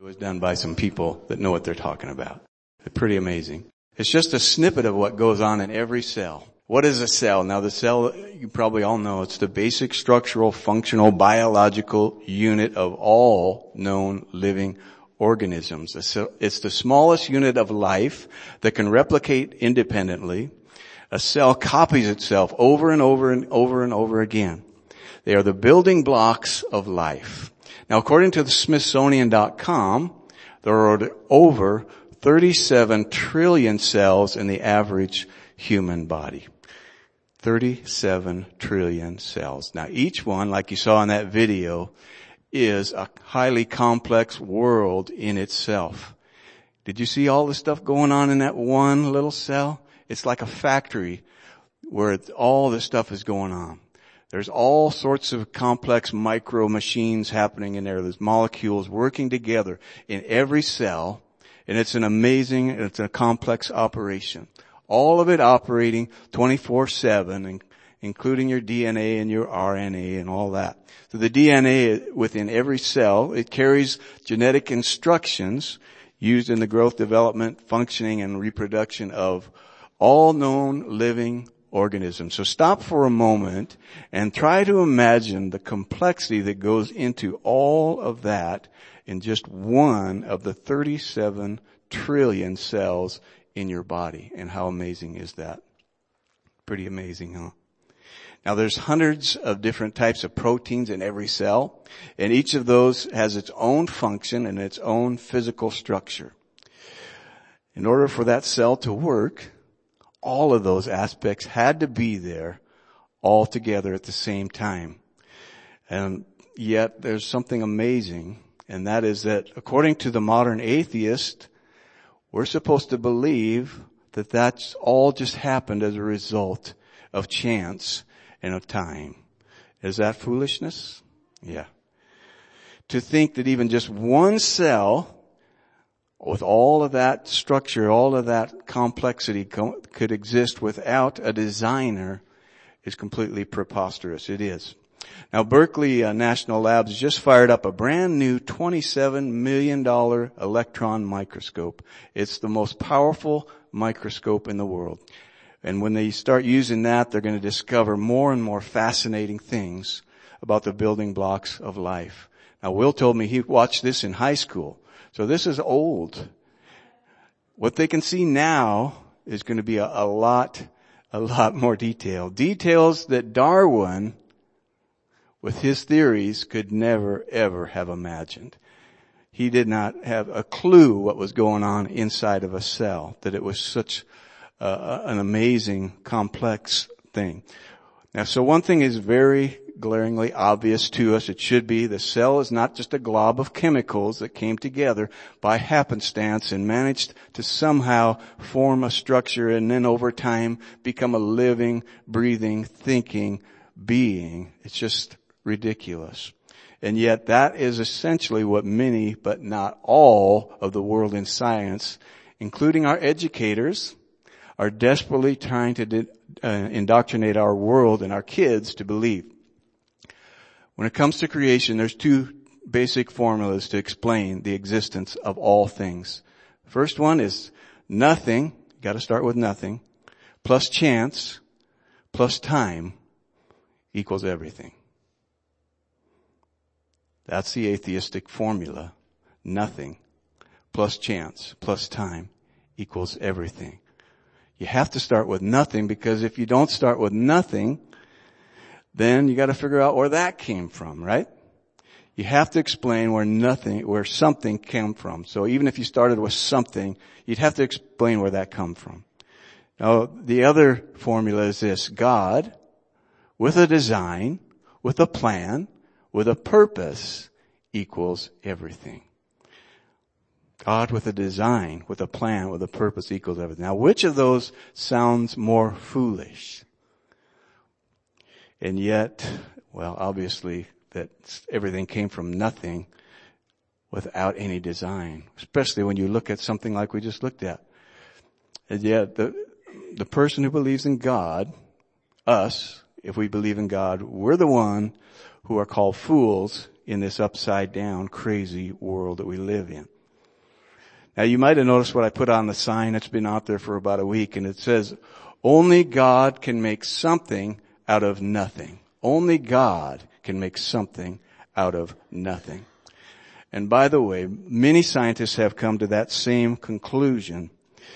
was done by some people that know what they're talking about. It's pretty amazing. It's just a snippet of what goes on in every cell. What is a cell? Now the cell, you probably all know, it's the basic structural, functional, biological unit of all known living organisms. It's the smallest unit of life that can replicate independently. A cell copies itself over and over and over and over again. They are the building blocks of life. Now, according to the Smithsonian.com, there are over 37 trillion cells in the average human body. 37 trillion cells. Now, each one, like you saw in that video, is a highly complex world in itself. Did you see all the stuff going on in that one little cell? It's like a factory where all this stuff is going on. There's all sorts of complex micro machines happening in there. There's molecules working together in every cell, and it's a complex operation. All of it operating 24/7, including your DNA and your RNA and all that. So the DNA within every cell, it carries genetic instructions used in the growth, development, functioning, and reproduction of all known living organisms. So stop for a moment and try to imagine the complexity that goes into all of that in just one of the 37 trillion cells in your body. And how amazing is that? Pretty amazing, huh? Now there's hundreds of different types of proteins in every cell, and each of those has its own function and its own physical structure. In order for that cell to work, all of those aspects had to be there all together at the same time. And yet there's something amazing, and that is that according to the modern atheist, we're supposed to believe that that's all just happened as a result of chance and of time. Is that foolishness? Yeah. To think that even just one cell with all of that structure, all of that complexity could exist without a designer is completely preposterous. It is. Now, Berkeley National Labs just fired up a brand new $27 million electron microscope. It's the most powerful microscope in the world. And when they start using that, they're going to discover more and more fascinating things about the building blocks of life. Now, Will told me he watched this in high school. So this is old. What they can see now is going to be a lot more detail. Details that Darwin, with his theories, could never ever have imagined. He did not have a clue what was going on inside of a cell, that it was such an amazing, complex thing. Now, so one thing is very glaringly obvious to us. It should be the cell is not just a glob of chemicals that came together by happenstance and managed to somehow form a structure and then over time become a living, breathing, thinking being. It's just ridiculous. And yet that is essentially what many, but not all, of the world in science, including our educators, are desperately trying to indoctrinate our world and our kids to believe. When it comes to creation, there's two basic formulas to explain the existence of all things. The first one is nothing, got to start with nothing, plus chance, plus time equals everything. That's the atheistic formula. Nothing plus chance plus time equals everything. You have to start with nothing, because if you don't start with nothing, then you got to figure out where that came from, right? You have to explain where something came from. So even if you started with something, you'd have to explain where that come from. Now, the other formula is this: God, with a design, with a plan, with a purpose, equals everything. God with a design, with a plan, with a purpose equals everything. Now, which of those sounds more foolish? And yet, well, obviously that everything came from nothing without any design, especially when you look at something like we just looked at. And yet the person who believes in God, us, if we believe in God, we're the one who are called fools in this upside down, crazy world that we live in. Now you might have noticed what I put on the sign that's been out there for about a week, and it says, only God can make something out of nothing. Only God can make something out of nothing. And by the way, many scientists have come to that same conclusion.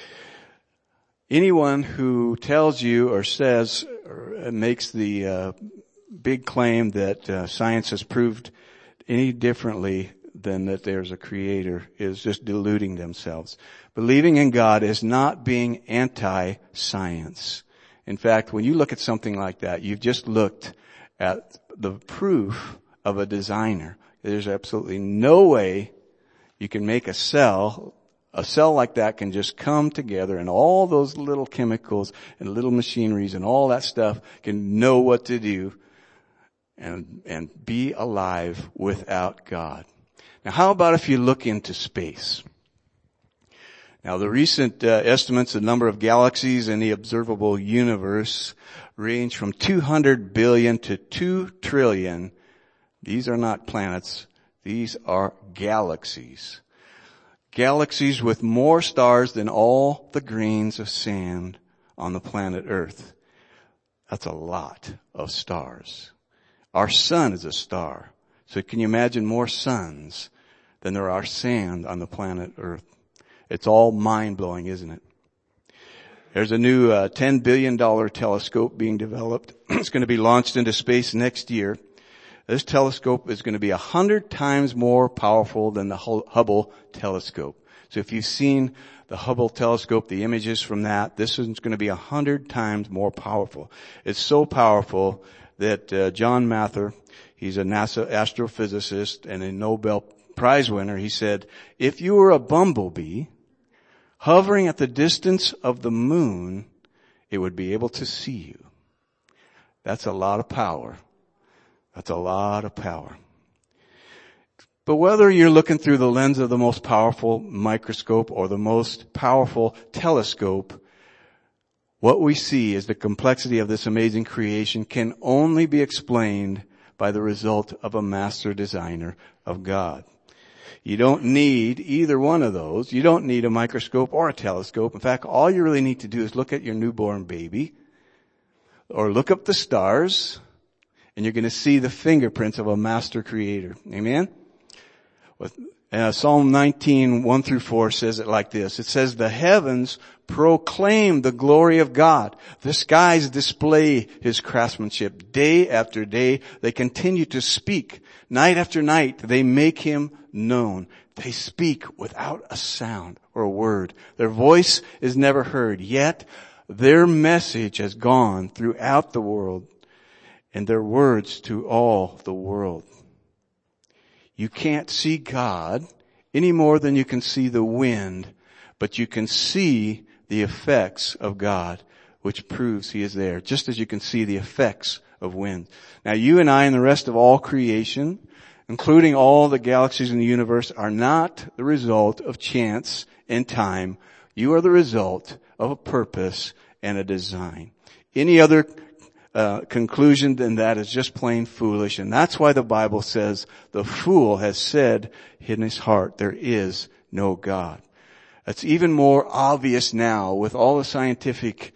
Anyone who tells you or says or makes the big claim that science has proved any differently than that there's a creator is just deluding themselves. Believing in God is not being anti-science. In fact, when you look at something like that, you've just looked at the proof of a designer. There's absolutely no way you can make a cell. A cell like that can just come together, and all those little chemicals and little machineries and all that stuff can know what to do and be alive without God. Now, how about if you look into space? Now, the recent estimates of the number of galaxies in the observable universe range from 200 billion to 2 trillion. These are not planets. These are galaxies. Galaxies with more stars than all the grains of sand on the planet Earth. That's a lot of stars. Our sun is a star. So can you imagine more suns than there are sand on the planet Earth? It's all mind-blowing, isn't it? There's a new $10 billion telescope being developed. It's going to be launched into space next year. This telescope is going to be 100 times more powerful than the Hubble telescope. So if you've seen the Hubble telescope, the images from that, this is going to be 100 times more powerful. It's so powerful that John Mather, he's a NASA astrophysicist and a Nobel Prize winner, he said, if you were a bumblebee hovering at the distance of the moon, it would be able to see you. That's a lot of power. That's a lot of power. But whether you're looking through the lens of the most powerful microscope or the most powerful telescope, what we see is the complexity of this amazing creation can only be explained by the result of a master designer of God. You don't need either one of those. You don't need a microscope or a telescope. In fact, all you really need to do is look at your newborn baby or look up the stars, and you're going to see the fingerprints of a master creator. Amen? Psalm 19, 1 through 4 says it like this. It says, the heavens proclaim the glory of God. The skies display his craftsmanship. Day after day, they continue to speak. Night after night, they make him known. They speak without a sound or a word. Their voice is never heard. Yet, their message has gone throughout the world, and their words to all the world. You can't see God any more than you can see the wind, but you can see the effects of God, which proves he is there, just as you can see the effects of wind. Now, you and I and the rest of all creation, including all the galaxies in the universe, are not the result of chance and time. You are the result of a purpose and a design. Any other conclusion than that is just plain foolish. And that's why the Bible says the fool has said in his heart, there is no God. It's even more obvious now with all the scientific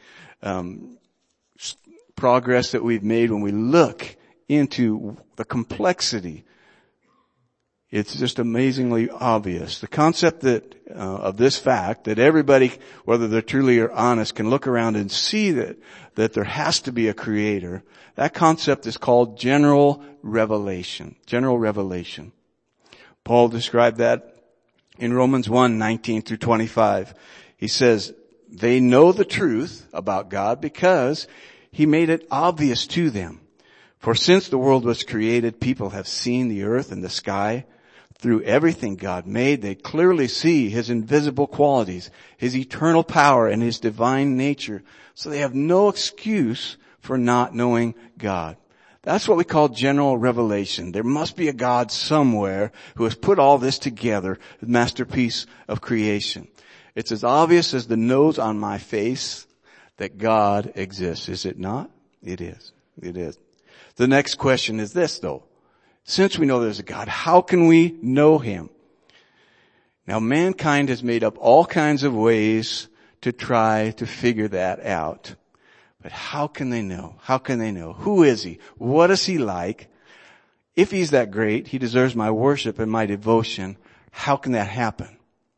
progress that we've made when we look into the complexity. It's just amazingly obvious. The concept that of this fact that everybody, whether they're truly or honest, can look around and see that there has to be a creator. That concept is called general revelation. General revelation. Paul described that in Romans 1, 19 through 25. He says, they know the truth about God because he made it obvious to them. For since the world was created, people have seen the earth and the sky. Through everything God made, they clearly see his invisible qualities, his eternal power, and his divine nature. So they have no excuse for not knowing God. That's what we call general revelation. There must be a God somewhere who has put all this together, the masterpiece of creation. It's as obvious as the nose on my face that God exists. Is it not? It is. It is. The next question is this, though. Since we know there's a God, how can we know him? Now, mankind has made up all kinds of ways to try to figure that out. But how can they know? How can they know? Who is he? What is he like? If he's that great, he deserves my worship and my devotion. How can that happen?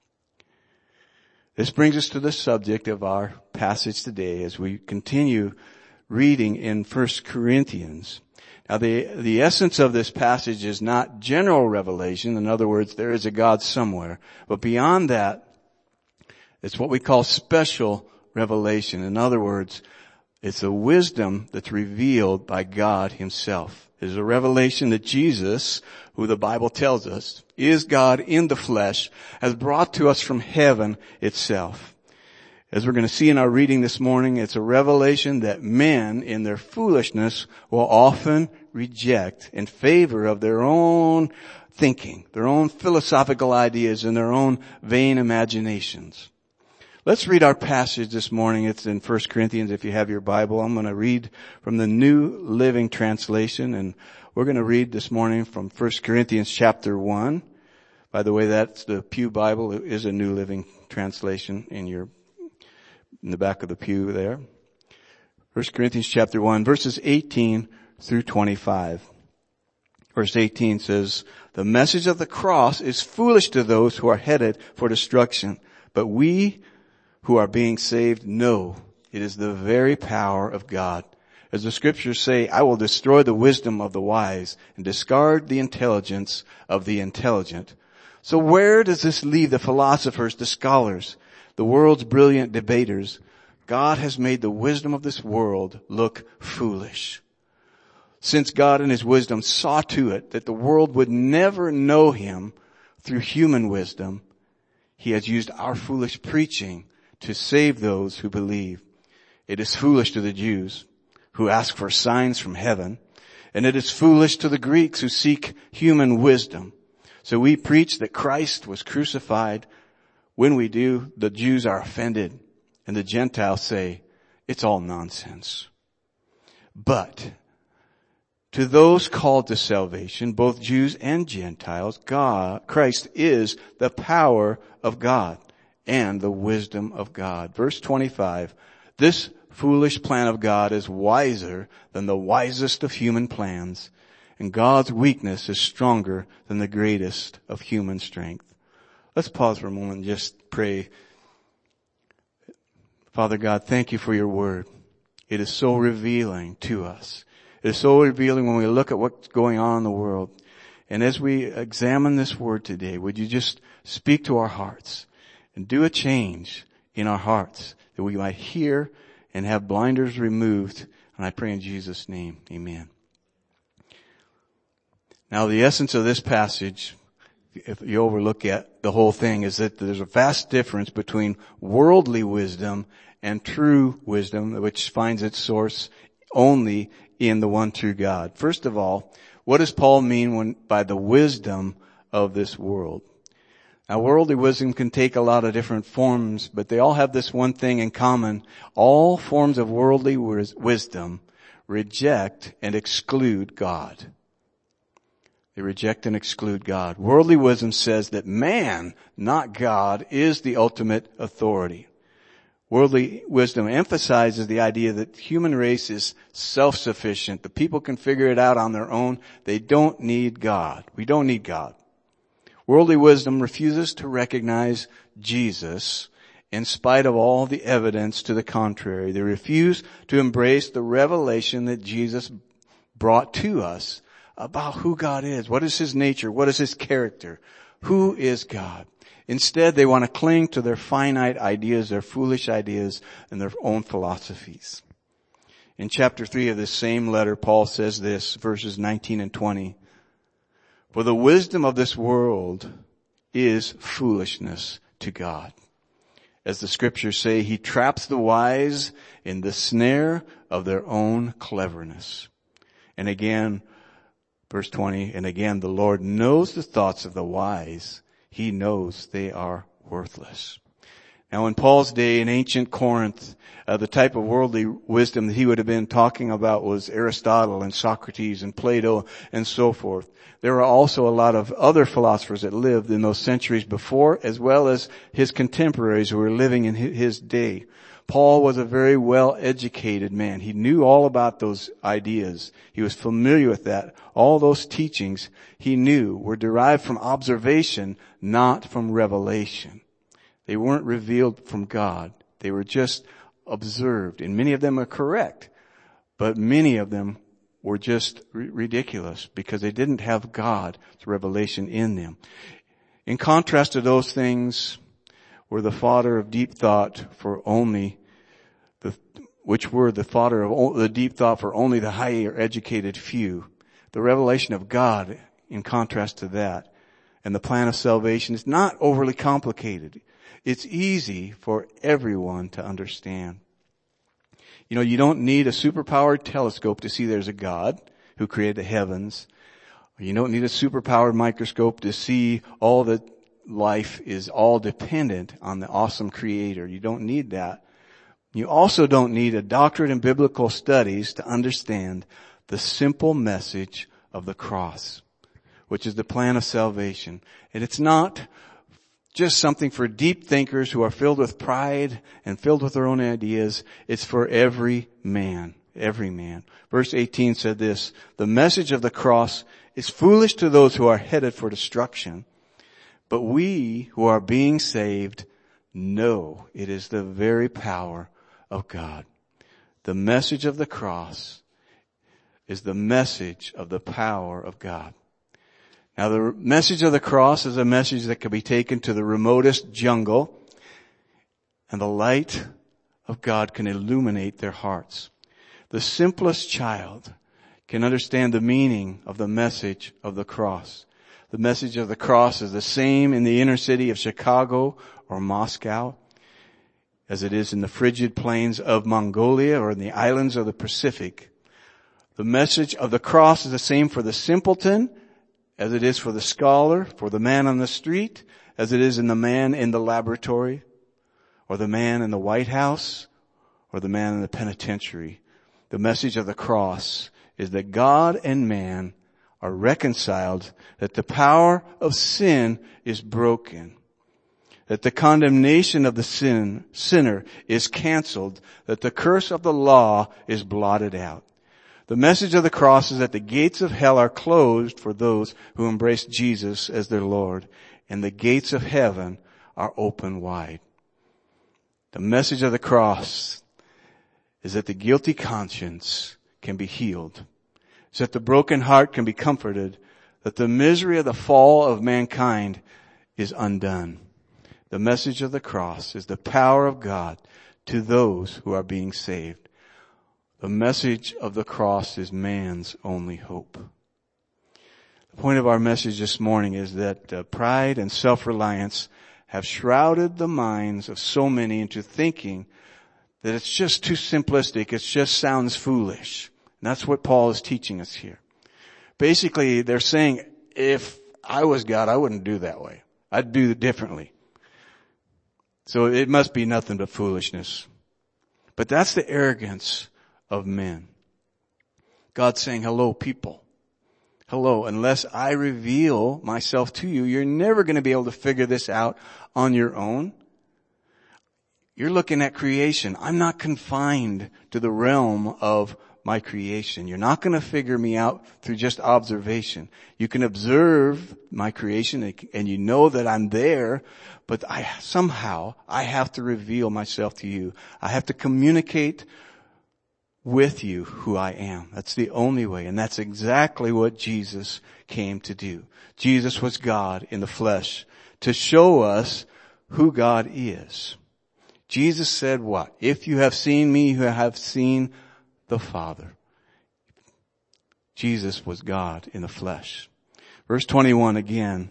This brings us to the subject of our passage today as we continue reading in 1 Corinthians. Now the essence of this passage is not general revelation. In other words, there is a God somewhere. But beyond that, it's what we call special revelation. In other words, it's a wisdom that's revealed by God himself. It is a revelation that Jesus, who the Bible tells us is God in the flesh, has brought to us from heaven itself. As we're going to see in our reading this morning, it's a revelation that men in their foolishness will often reject in favor of their own thinking, their own philosophical ideas, and their own vain imaginations. Let's read our passage this morning. It's in 1 Corinthians. If you have your Bible, I'm going to read from the New Living Translation, and we're going to read this morning from 1 Corinthians chapter 1. By the way, that's the Pew Bible. It is a New Living Translation in the back of the pew there. 1 Corinthians chapter 1, verses 18 through 25. Verse 18 says, "The message of the cross is foolish to those who are headed for destruction, but we who are being saved know it is the very power of God. As the scriptures say, I will destroy the wisdom of the wise and discard the intelligence of the intelligent." So where does this leave the philosophers, the scholars, the world's brilliant debaters? God has made the wisdom of this world look foolish. Since God in his wisdom saw to it that the world would never know him through human wisdom, he has used our foolish preaching to save those who believe. It is foolish to the Jews who ask for signs from heaven, and it is foolish to the Greeks who seek human wisdom. So we preach that Christ was crucified. When we do, the Jews are offended, and the Gentiles say, it's all nonsense. But to those called to salvation, both Jews and Gentiles, Christ is the power of God and the wisdom of God. Verse 25, this foolish plan of God is wiser than the wisest of human plans, and God's weakness is stronger than the greatest of human strength. Let's pause for a moment and just pray. Father God, thank you for your word. It is so revealing to us. It is so revealing when we look at what's going on in the world. And as we examine this word today, would you just speak to our hearts and do a change in our hearts that we might hear and have blinders removed. And I pray in Jesus' name, amen. Now the essence of this passage, if you overlook at the whole thing, is that there's a vast difference between worldly wisdom and true wisdom, which finds its source only in the one true God. First of all, what does Paul mean by the wisdom of this world? Now, worldly wisdom can take a lot of different forms, but they all have this one thing in common. All forms of worldly wisdom reject and exclude God. They reject and exclude God. Worldly wisdom says that man, not God, is the ultimate authority. Worldly wisdom emphasizes the idea that the human race is self-sufficient. The people can figure it out on their own. They don't need God. We don't need God. Worldly wisdom refuses to recognize Jesus in spite of all the evidence to the contrary. They refuse to embrace the revelation that Jesus brought to us about who God is. What is his nature? What is his character? Who is God? Instead, they want to cling to their finite ideas, their foolish ideas, and their own philosophies. In chapter 3 of this same letter, Paul says this, verses 19 and 20. For the wisdom of this world is foolishness to God. As the scriptures say, he traps the wise in the snare of their own cleverness. And again, verse 20, and again, the Lord knows the thoughts of the wise. He knows they are worthless. Now in Paul's day in ancient Corinth, the type of worldly wisdom that he would have been talking about was Aristotle and Socrates and Plato and so forth. There were also a lot of other philosophers that lived in those centuries before, as well as his contemporaries who were living in his day. Paul was a very well-educated man. He knew all about those ideas. He was familiar with that. All those teachings he knew were derived from observation, not from revelation. They weren't revealed from God. They were just observed. And many of them are correct, but many of them were just ridiculous because they didn't have God's revelation in them. In contrast to those things were the fodder of deep thought for only the deep thought for only the higher educated few. The revelation of God, in contrast to that, and the plan of salvation is not overly complicated. It's easy for everyone to understand. You know, you don't need a superpowered telescope to see there's a God who created the heavens. You don't need a superpowered microscope to see all that life is all dependent on the awesome Creator. You don't need that. You also don't need a doctorate in biblical studies to understand the simple message of the cross, which is the plan of salvation. And it's not just something for deep thinkers who are filled with pride and filled with their own ideas. It's for every man. Every man. Verse 18 said this, the message of the cross is foolish to those who are headed for destruction, but we who are being saved know it is the very power of God. The message of the cross is the message of the power of God. Now the message of the cross is a message that can be taken to the remotest jungle, and the light of God can illuminate their hearts. The simplest child can understand the meaning of the message of the cross. The message of the cross is the same in the inner city of Chicago or Moscow as it is in the frigid plains of Mongolia or in the islands of the Pacific. The message of the cross is the same for the simpleton as it is for the scholar, for the man on the street, as it is in the man in the laboratory, or the man in the White House, or the man in the penitentiary. The message of the cross is that God and man are reconciled, that the power of sin is broken, that the condemnation of the sinner is canceled, that the curse of the law is blotted out. The message of the cross is that the gates of hell are closed for those who embrace Jesus as their Lord, and the gates of heaven are open wide. The message of the cross is that the guilty conscience can be healed, is that the broken heart can be comforted, that the misery of the fall of mankind is undone. The message of the cross is the power of God to those who are being saved. The message of the cross is man's only hope. The point of our message this morning is that pride and self-reliance have shrouded the minds of so many into thinking that it's just too simplistic, it just sounds foolish. And that's what Paul is teaching us here. Basically, they're saying, if I was God, I wouldn't do that way. I'd do it differently. So it must be nothing but foolishness. But that's the arrogance of men. God's saying, hello, people. Hello, unless I reveal myself to you, you're never going to be able to figure this out on your own. You're looking at creation. I'm not confined to the realm of my creation. You're not going to figure me out through just observation. You can observe my creation and you know that I'm there, but I have to reveal myself to you. I have to communicate with you who I am. That's the only way. And that's exactly what Jesus came to do. Jesus was God in the flesh to show us who God is. Jesus said what? If you have seen me, you have seen the Father. Jesus was God in the flesh. Verse 21 again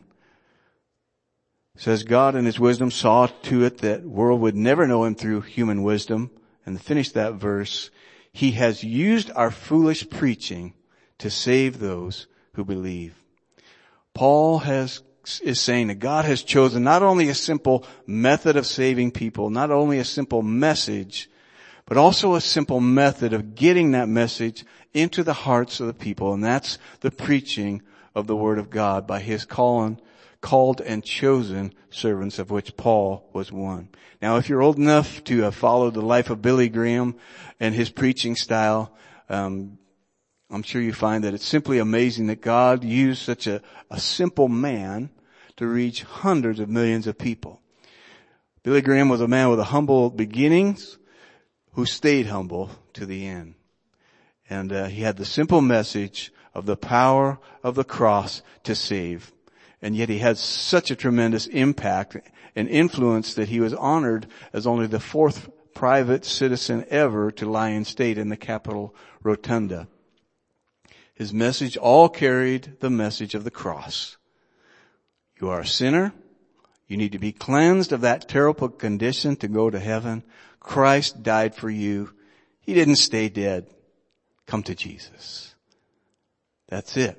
says, God in his wisdom saw to it that the world would never know him through human wisdom. And finish that verse. He has used our foolish preaching to save those who believe. Paul has is saying that God has chosen not only a simple method of saving people, not only a simple message, but also a simple method of getting that message into the hearts of the people. And that's the preaching of the Word of God by His called and chosen servants, of which Paul was one. Now, if you're old enough to have followed the life of Billy Graham and his preaching style, I'm sure you find that it's simply amazing that God used such a simple man to reach hundreds of millions of people. Billy Graham was a man with humble beginnings who stayed humble to the end. And he had the simple message of the power of the cross to save. And yet he had such a tremendous impact and influence that he was honored as only the 4th private citizen ever to lie in state in the Capitol Rotunda. His message all carried the message of the cross. You are a sinner. You need to be cleansed of that terrible condition to go to heaven. Christ died for you. He didn't stay dead. Come to Jesus. That's it.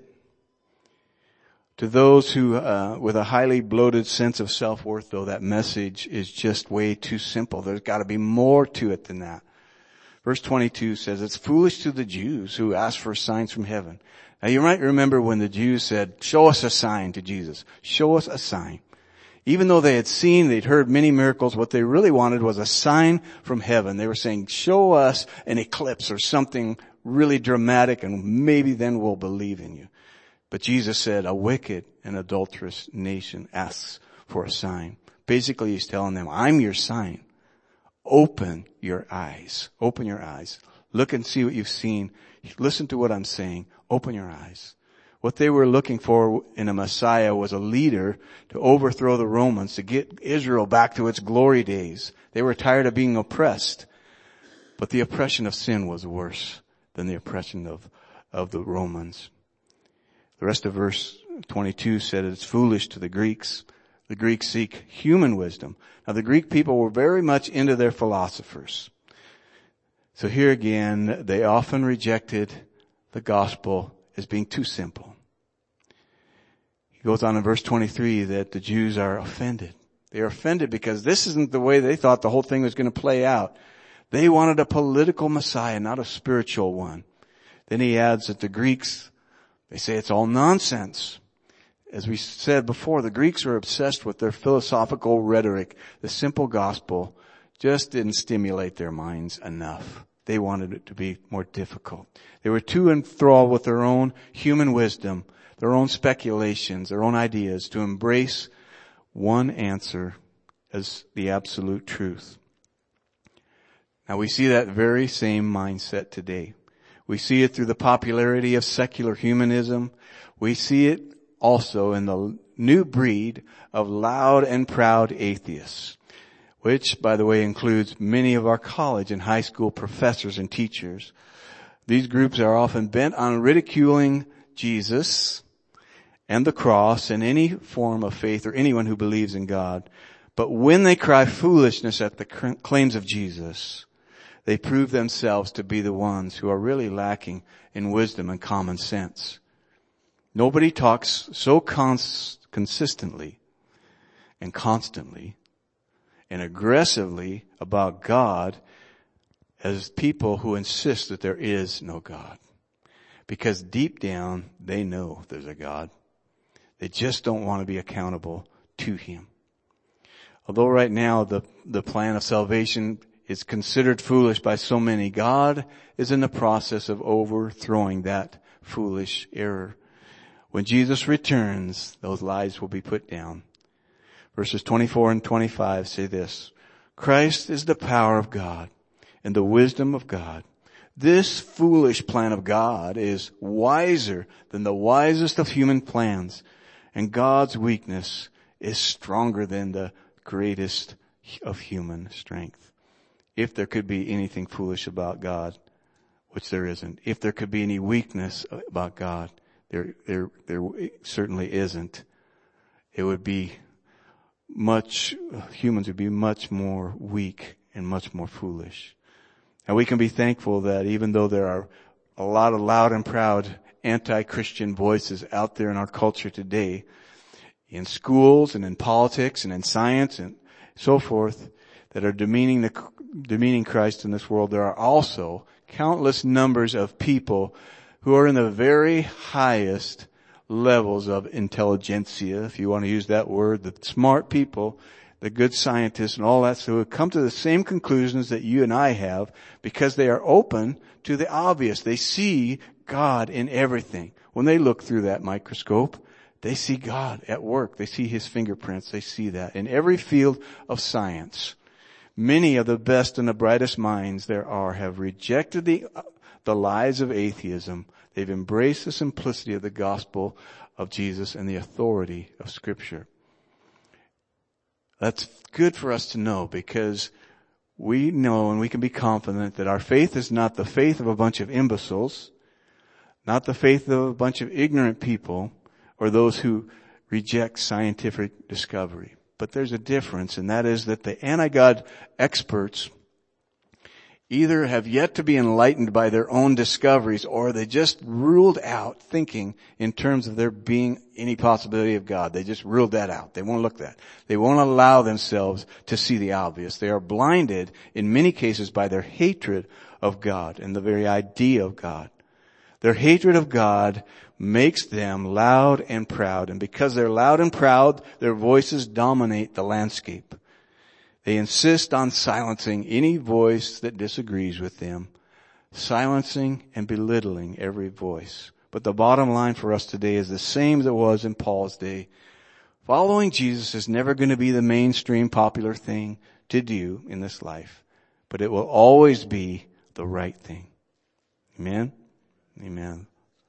To those who, with a highly bloated sense of self-worth, though, that message is just way too simple. There's got to be more to it than that. Verse 22 says, it's foolish to the Jews who ask for signs from heaven. Now you might remember when the Jews said, show us a sign to Jesus. Show us a sign. Even though they had seen, they'd heard many miracles, what they really wanted was a sign from heaven. They were saying, show us an eclipse or something really dramatic and maybe then we'll believe in you. But Jesus said, a wicked and adulterous nation asks for a sign. Basically, He's telling them, I'm your sign. Open your eyes. Open your eyes. Look and see what you've seen. Listen to what I'm saying. Open your eyes. What they were looking for in a Messiah was a leader to overthrow the Romans, to get Israel back to its glory days. They were tired of being oppressed. But the oppression of sin was worse than the oppression of the Romans. The rest of verse 22 said it's foolish to the Greeks. The Greeks seek human wisdom. Now the Greek people were very much into their philosophers. So here again, they often rejected the gospel as being too simple. He goes on in verse 23 that the Jews are offended. They are offended because this isn't the way they thought the whole thing was going to play out. They wanted a political Messiah, not a spiritual one. Then he adds that the Greeks, they say it's all nonsense. As we said before, the Greeks were obsessed with their philosophical rhetoric. The simple gospel just didn't stimulate their minds enough. They wanted it to be more difficult. They were too enthralled with their own human wisdom, their own speculations, their own ideas to embrace one answer as the absolute truth. Now we see that very same mindset today. We see it through the popularity of secular humanism. We see it also in the new breed of loud and proud atheists, which, by the way, includes many of our college and high school professors and teachers. These groups are often bent on ridiculing Jesus and the cross and any form of faith or anyone who believes in God. But when they cry foolishness at the claims of Jesus, they prove themselves to be the ones who are really lacking in wisdom and common sense. Nobody talks so consistently and constantly and aggressively about God as people who insist that there is no God. Because deep down, they know there's a God. They just don't want to be accountable to Him. Although right now the plan of salvation is considered foolish by so many, God is in the process of overthrowing that foolish error. When Jesus returns, those lies will be put down. Verses 24 and 25 say this: Christ is the power of God and the wisdom of God. This foolish plan of God is wiser than the wisest of human plans, and God's weakness is stronger than the greatest of human strength. If there could be anything foolish about God, which there isn't, if there could be any weakness about God, there certainly isn't. It would be humans would be much more weak and much more foolish. And we can be thankful that even though there are a lot of loud and proud anti-Christian voices out there in our culture today, in schools and in politics and in science and so forth that are demeaning Christ in this world, there are also countless numbers of people who are in the very highest levels of intelligentsia, if you want to use that word, the smart people, the good scientists and all that, so who come to the same conclusions that you and I have because they are open to the obvious. They see God in everything. When they look through that microscope, they see God at work. They see His fingerprints. They see that in every field of science. Many of the best and the brightest minds there are have rejected the lies of atheism. They've embraced the simplicity of the gospel of Jesus and the authority of Scripture. That's good for us to know, because we know and we can be confident that our faith is not the faith of a bunch of imbeciles, not the faith of a bunch of ignorant people or those who reject scientific discovery. But there's a difference, and that is that the anti-God experts either have yet to be enlightened by their own discoveries, or they just ruled out thinking in terms of there being any possibility of God. They just ruled that out. They won't look at that. They won't allow themselves to see the obvious. They are blinded in many cases by their hatred of God and the very idea of God. Their hatred of God makes them loud and proud, and because they're loud and proud, their voices dominate the landscape. They insist on silencing any voice that disagrees with them, silencing and belittling every voice. But the bottom line for us today is the same as it was in Paul's day. Following Jesus is never going to be the mainstream popular thing to do in this life, but it will always be the right thing. Amen? Amen.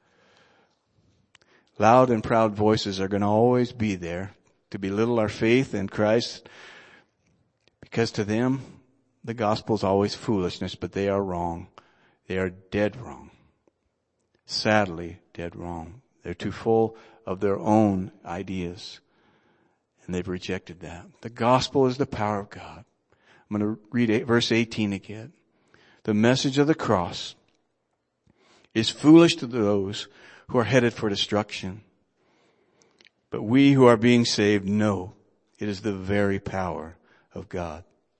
Loud and proud voices are going to always be there to belittle our faith in Christ, because to them, the gospel is always foolishness, but they are wrong. They are dead wrong. Sadly, dead wrong. They're too full of their own ideas, and they've rejected that. The gospel is the power of God. I'm going to read verse 18 again. The message of the cross is foolish to those who are headed for destruction, but we who are being saved know it is the very power of God.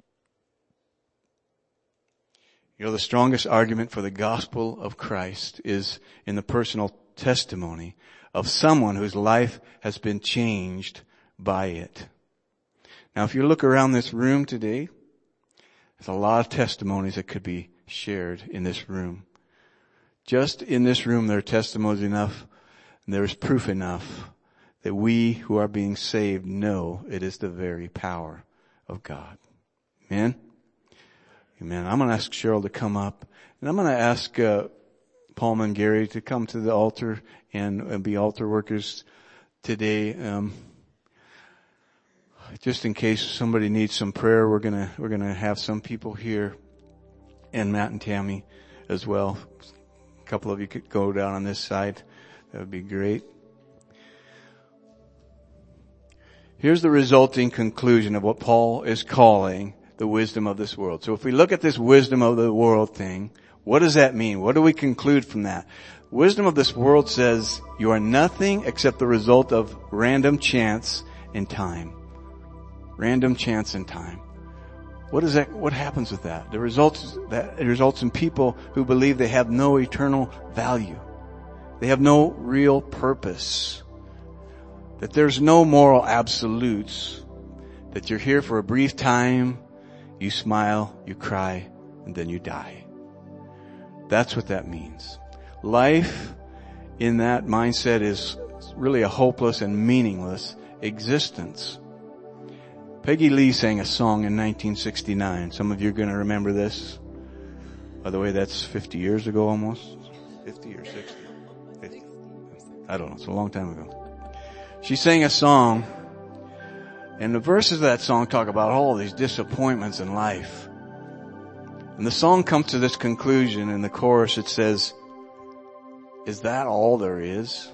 You know, the strongest argument for the gospel of Christ is in the personal testimony of someone whose life has been changed by it. Now, if you look around this room today, there's a lot of testimonies that could be shared in this room. Just in this room, there are testimonies enough, and there is proof enough that we who are being saved know it is the very power of God. Amen? Amen. I'm going to ask Cheryl to come up, and I'm going to ask Paul and Gary to come to the altar and be altar workers today. Just in case somebody needs some prayer, we're gonna have some people here, and Matt and Tammy as well. A couple of you could go down on this side. That would be great. Here's the resulting conclusion of what Paul is calling the wisdom of this world. So if we look at this wisdom of the world thing, what does that mean? What do we conclude from that? Wisdom of this world says you are nothing except the result of random chance and time. Random chance and time. What is that? What happens with that? It results in people who believe they have no eternal value. They have no real purpose. That there's no moral absolutes. That you're here for a brief time, you smile, you cry, and then you die. That's what that means. Life in that mindset is really a hopeless and meaningless existence. Peggy Lee sang a song in 1969. Some of you are going to remember this. By the way, that's 50 years ago almost. 50 or 60? 50. I don't know. It's a long time ago. She sang a song, and the verses of that song talk about all these disappointments in life. And the song comes to this conclusion. In the chorus it says, "Is that all there is?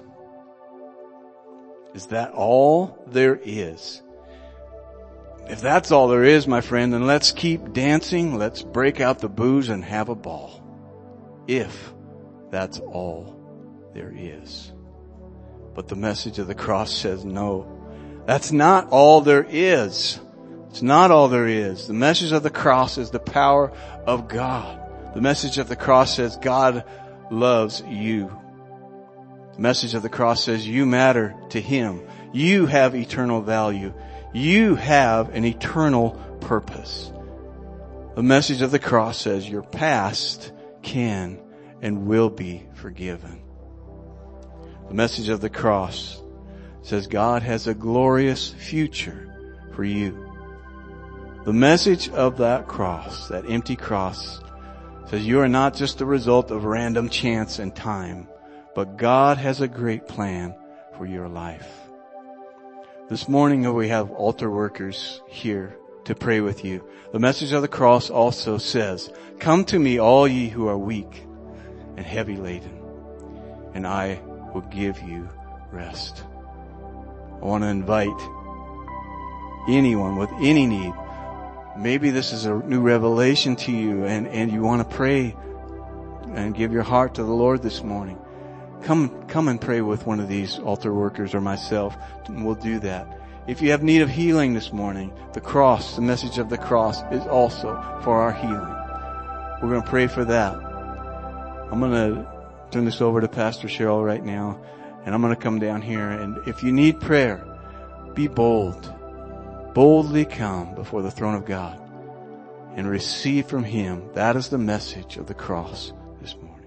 Is that all there is?" If that's all there is, my friend, then let's keep dancing, let's break out the booze and have a ball. If that's all there is. But the message of the cross says, no, That's not all there is. It's not all there is. The message of the cross is the power of God. The message of the cross says God loves you. The message of the cross says you matter to Him. You have eternal value. You have an eternal purpose. The message of the cross says your past can and will be forgiven. The message of the cross says God has a glorious future for you. The message of that cross, that empty cross, says you are not just the result of random chance and time, but God has a great plan for your life. This morning we have altar workers here to pray with you. The message of the cross also says, come to me all ye who are weak and heavy laden, and I will give you rest. I want to invite anyone with any need. Maybe this is a new revelation to you and you want to pray and give your heart to the Lord this morning. Come and pray with one of these altar workers or myself, and we'll do that. If you have need of healing this morning, the cross, the message of the cross is also for our healing. We're going to pray for that. I'm going to turn this over to Pastor Cheryl right now, and I'm going to come down here. And if you need prayer, be bold. Boldly come before the throne of God and receive from Him. That is the message of the cross this morning.